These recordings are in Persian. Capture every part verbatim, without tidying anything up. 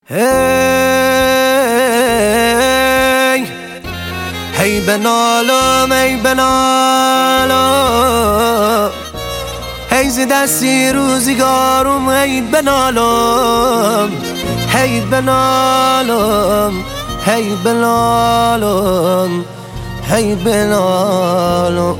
هی هی بنالم هی بنالم هی ز دستی روزگارم هی بنالم هی بنالم هی بنالم هی بنالم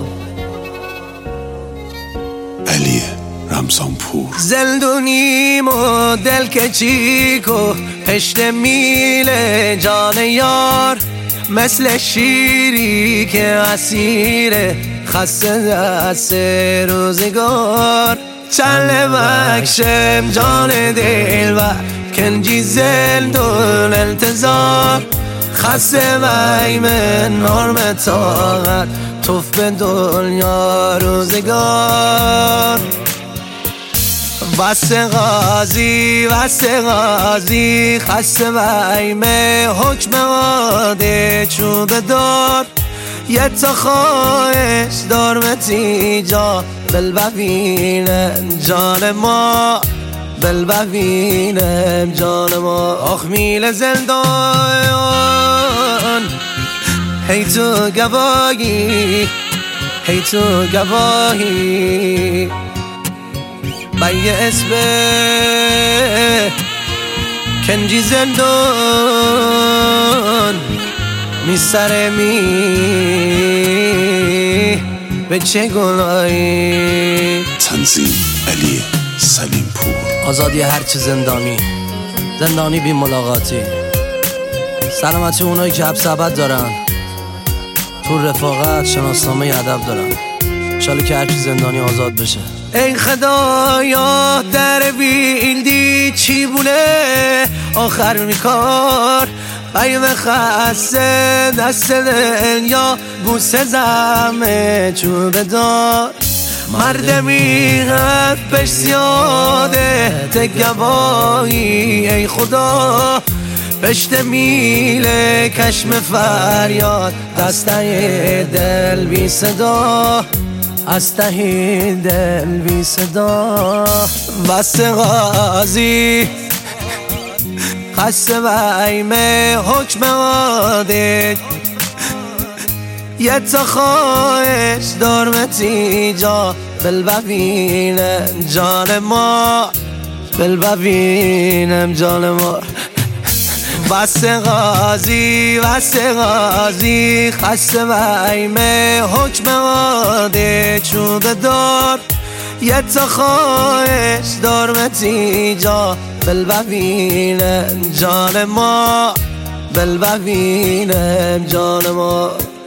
علی رمضانپور زندونیم و دل کچیک و پشت میل جان یار، مثل شیری که اسیر خسته دست روزگار. چند بکشم جان دل و کنجی زندون انتظار، خسته وی من نرم طاقت توف به دنیا روزگار. واسه غازی واسه غازی خسته ویمه حکم عاده چوب دار. یه تا خواهش دارمتی جا بلبوینم جان ما، بلبوینم جان ما. آخ میل زندان هی تو گواهی هی تو گواهی با یه اسم کنجی زندان می سر می به چه گناهی. تنظیم علی سلیمپور. آزادی هرچی زندانی، زندانی بی ملاقاتی. سلامتی اونایی که حبس ابد دارن، تو رفاقت شناسنامه ادب دارن. انشالله که هرچی زندانی آزاد بشه. ای خدایا در بیلدی چی بونه آخر میکار، بایم خسته دست دنیا بوسه زمه چوب دار. مردمی حبش زیاده تگواهی ای خدا، پشت میل کشم فریاد دسته دل بی صدا، از ته دل بی صدا. واسه غازی خسته ویمه حکم عاده، یه تا خواهش دارمتی جا بلبوینم جان ما، بلبوینم جان ما. واسه غازی واسه غازی خسته ویمه حکم عاده چوب دار. یه تا خواهش دارمتی جا بلبوینم جان ما، بلبوینم جان ما.